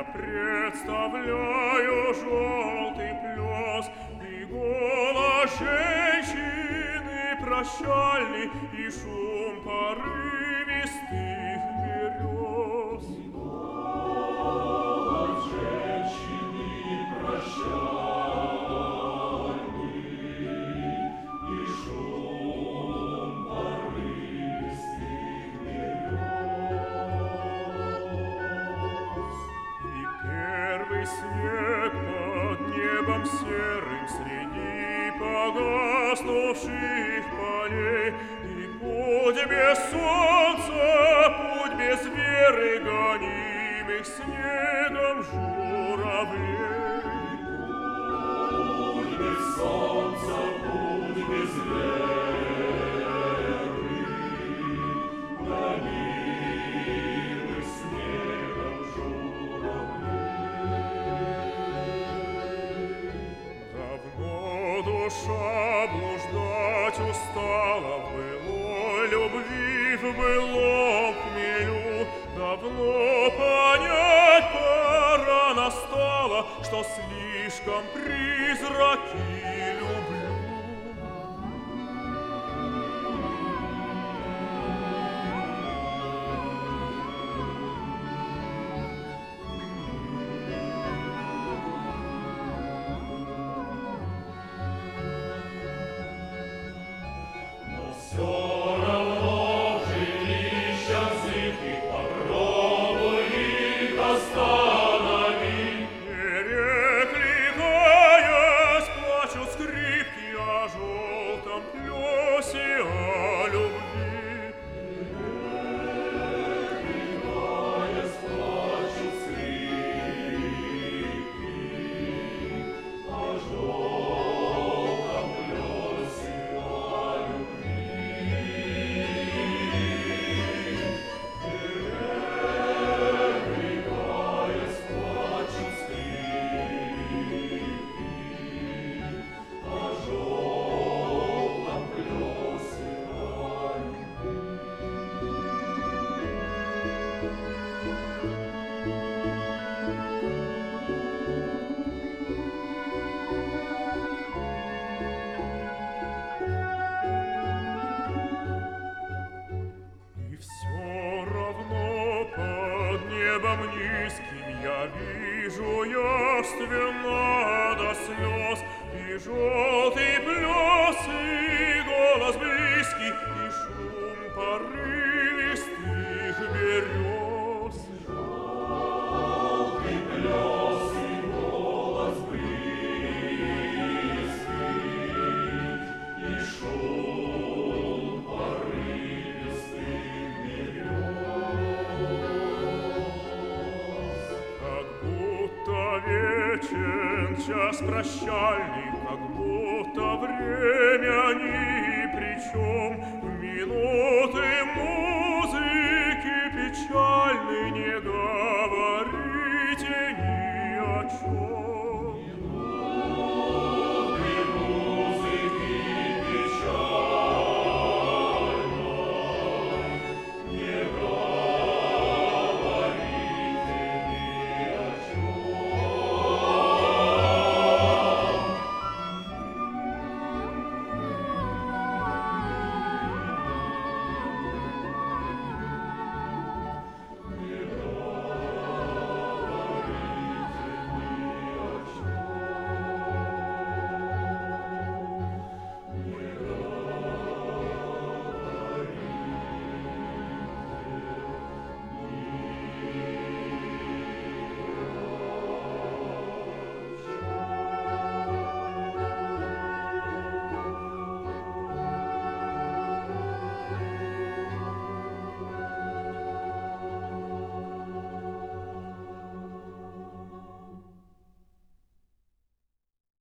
представляю желтый плес и голос женщины прощальный, и шум порывистых берез. И голос женщины прощальный, и шум порывистых берез. И первый снег под небом серым среди погаснувших полей, и путь без солнца, путь без веры, гонимых снегом журавлей. Путь без солнца, путь без веры, гонимых снегом журавлей. Давно душа блуждать устала в былой любви, в былом хмелю. Давно понять пора настала, что слишком призраки люблю. Всё равно жилища зыбких попробуй их остановить. Перекликаясь, плачут скрипки о желтом плесе, о любви. Перекликаясь, плачут скрипки о желтом плесе, о любви. Перекликаясь, плачут скрипки о желтом плесе, о И все равно под небом низким я вижу явственно до слез и желтый плес, и голос близкий, и шум порывистых берез. Желтый плес и голос близкий, и шум порывистых берез. Как будто вечен час прощальный,